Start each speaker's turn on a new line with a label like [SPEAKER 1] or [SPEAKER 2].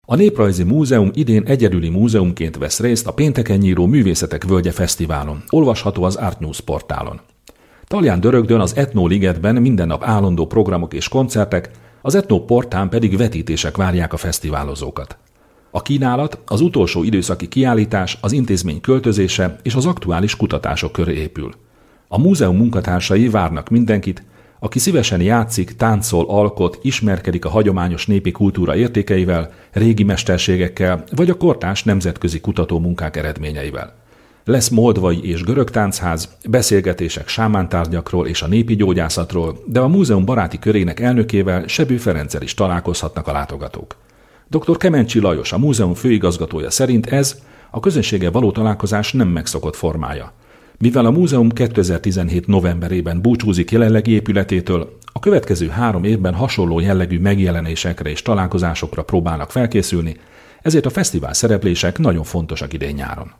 [SPEAKER 1] A Néprajzi Múzeum idén egyedüli múzeumként vesz részt a pénteken nyíró Művészetek Völgye Fesztiválon, olvasható az Art News portálon. Talján-Dörögdön az Etno Ligetben minden nap állandó programok és koncertek, az Etno portán pedig vetítések várják a fesztiválozókat. A kínálat, az utolsó időszaki kiállítás, az intézmény költözése és az aktuális kutatások köré épül. A múzeum munkatársai várnak mindenkit, aki szívesen játszik, táncol, alkot, ismerkedik a hagyományos népi kultúra értékeivel, régi mesterségekkel vagy a kortárs nemzetközi kutatómunkák eredményeivel. Lesz moldvai és görög táncház, beszélgetések sámántárgyakról és a népi gyógyászatról, de a múzeum baráti körének elnökével, Sebő Ferenccel is találkozhatnak a látogatók. Dr. Kemencsi Lajos, a múzeum főigazgatója szerint ez a közönséggel való találkozás nem megszokott formája. Mivel a múzeum 2017 novemberében búcsúzik jelenlegi épületétől, a következő 3 évben hasonló jellegű megjelenésekre és találkozásokra próbálnak felkészülni, ezért a fesztivál szereplések nagyon fontosak idén-nyáron.